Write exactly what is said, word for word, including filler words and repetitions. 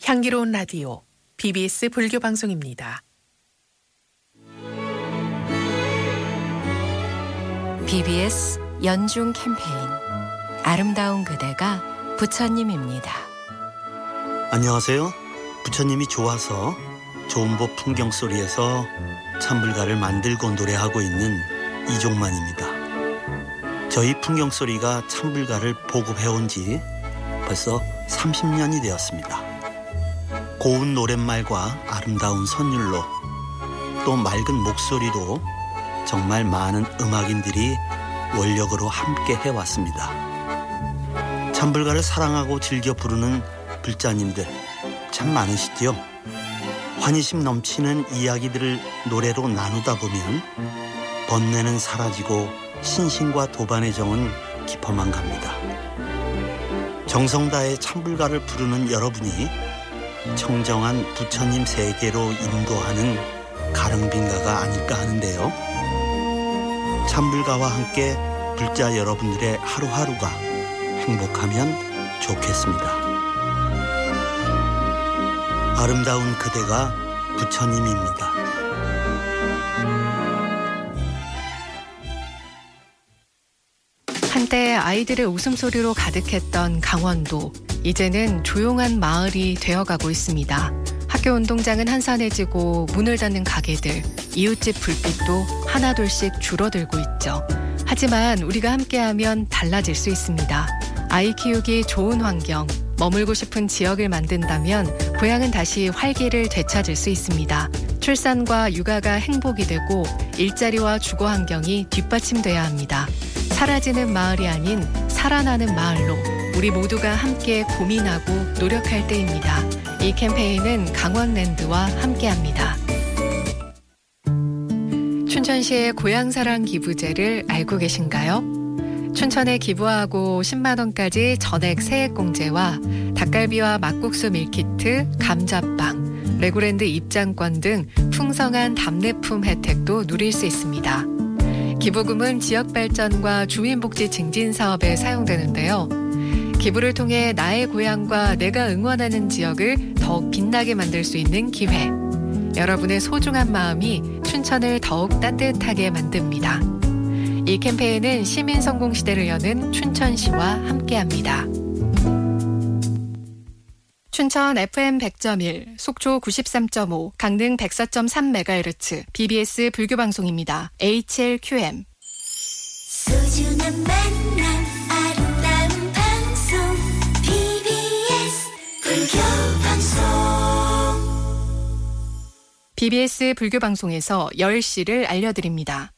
향기로운 라디오 비비에스 불교 방송입니다. 비비에스 연중 캠페인 아름다운 그대가 부처님입니다. 안녕하세요. 부처님이 좋아서 좋은보 풍경소리에서 찬불가를 만들고 노래하고 있는 이종만입니다. 저희 풍경소리가 찬불가를 보급해온 지 벌써 삼십 년이 되었습니다. 고운 노랫말과 아름다운 선율로 또 맑은 목소리로 정말 많은 음악인들이 원력으로 함께 해왔습니다. 찬불가를 사랑하고 즐겨 부르는 불자님들 참 많으시죠? 환희심 넘치는 이야기들을 노래로 나누다 보면 번뇌는 사라지고 신신과 도반의 정은 깊어만 갑니다. 정성 다해 찬불가를 부르는 여러분이 청정한 부처님 세계로 인도하는 가릉빈가가 아닐까 하는데요. 찬불가와 함께 불자 여러분들의 하루하루가 행복하면 좋겠습니다. 아름다운 그대가 부처님입니다. 한때 아이들의 웃음소리로 가득했던 강원도, 이제는 조용한 마을이 되어가고 있습니다. 학교 운동장은 한산해지고 문을 닫는 가게들, 이웃집 불빛도 하나둘씩 줄어들고 있죠. 하지만 우리가 함께하면 달라질 수 있습니다. 아이 키우기 좋은 환경, 머물고 싶은 지역을 만든다면 고향은 다시 활기를 되찾을 수 있습니다. 출산과 육아가 행복이 되고 일자리와 주거 환경이 뒷받침돼야 합니다. 사라지는 마을이 아닌 살아나는 마을로 우리 모두가 함께 고민하고 노력할 때입니다. 이 캠페인은 강원랜드와 함께합니다. 춘천시의 고향사랑 기부제를 알고 계신가요? 춘천에 기부하고 십만 원까지 전액 세액공제와 닭갈비와 막국수 밀키트, 감자빵, 레고랜드 입장권 등 풍성한 답례품 혜택도 누릴 수 있습니다. 기부금은 지역발전과 주민복지 증진 사업에 사용되는데요. 기부를 통해 나의 고향과 내가 응원하는 지역을 더욱 빛나게 만들 수 있는 기회. 여러분의 소중한 마음이 춘천을 더욱 따뜻하게 만듭니다. 이 캠페인은 시민성공시대를 여는 춘천시와 함께합니다. 춘천 에프엠 백 점 일, 속초 구십삼 점 오, 강릉 백사 점 삼 메가헤르츠 비비에스 불교방송입니다. 에이치엘큐엠 소중한 만남 아름다운 방송 비비에스 불교방송. 비비에스 불교방송에서 열 시를 알려드립니다.